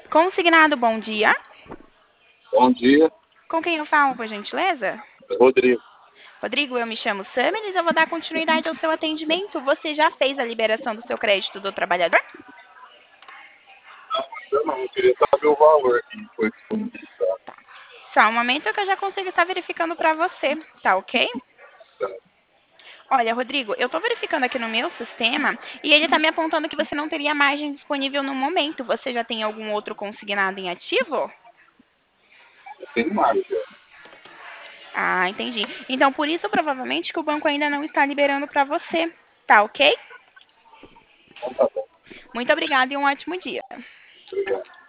Consignado, bom dia. Bom dia, Com quem eu falo, por gentileza? Rodrigo. Rodrigo, eu me chamo Samiris, eu vou dar continuidade ao seu atendimento. Você já fez a liberação do seu crédito do trabalhador? Eu queria saber o valor que foi disponibilizado. Só um momento que eu já consigo estar verificando para você, tá ok? Olha, Rodrigo, eu estou verificando aqui no meu sistema e ele está me apontando que você não teria margem disponível no momento. Você já tem algum outro consignado em ativo? Eu tenho mais já. Ah, entendi. Então, por isso, provavelmente, que o banco ainda não está liberando para você, tá ok? Então tá bom. Muito obrigada e um ótimo dia. Obrigado.